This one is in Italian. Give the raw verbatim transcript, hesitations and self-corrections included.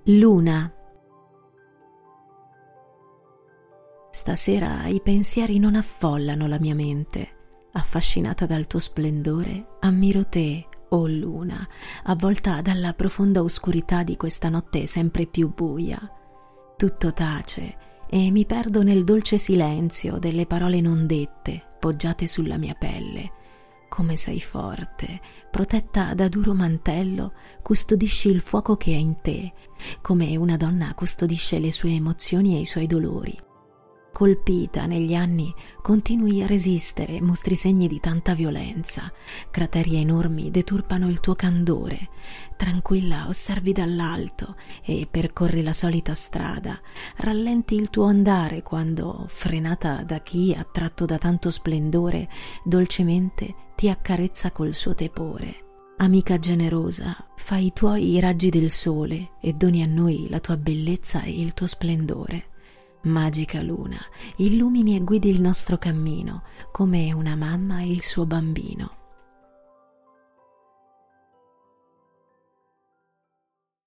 Luna. Stasera i pensieri non affollano la mia mente. Affascinata dal tuo splendore, ammiro te, o luna, avvolta dalla profonda oscurità di questa notte sempre più buia. Tutto tace e mi perdo nel dolce silenzio delle parole non dette, poggiate sulla mia pelle. Come sei forte, protetta da duro mantello, custodisci il fuoco che è in te, come una donna custodisce le sue emozioni e i suoi dolori. Colpita negli anni, continui a resistere, mostri segni di tanta violenza, crateri enormi deturpano il tuo candore. Tranquilla osservi dall'alto e percorri la solita strada, rallenti il tuo andare quando, frenata da chi, attratto da tanto splendore, dolcemente ti accarezza col suo tepore. Amica generosa, fai i tuoi i raggi del sole e doni a noi la tua bellezza e il tuo splendore. Magica luna, illumini e guidi il nostro cammino come una mamma il suo bambino.